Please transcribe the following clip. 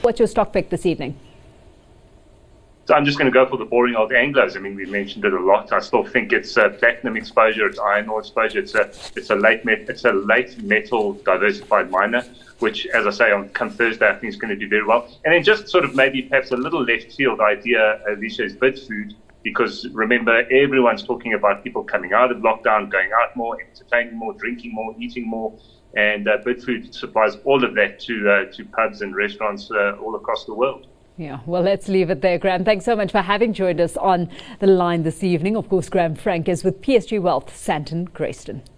What's your stock pick this evening? So I'm just going to go for the boring old Anglos. I mean, we mentioned it a lot. I still think it's platinum exposure, it's iron ore exposure, it's a late metal diversified miner, which, as I say, on come Thursday, I think is going to do very well. And then just sort of maybe perhaps a little left field idea, Alicia, is Bidfood, because remember, everyone's talking about people coming out of lockdown, going out more, entertaining more, drinking more, eating more. And Bidfood supplies all of that to pubs and restaurants all across the world. Yeah, well, let's leave it there, Graham. Thanks so much for having joined us on the line this evening. Of course, Graham Frank is with PSG Wealth, Sandton Grayston.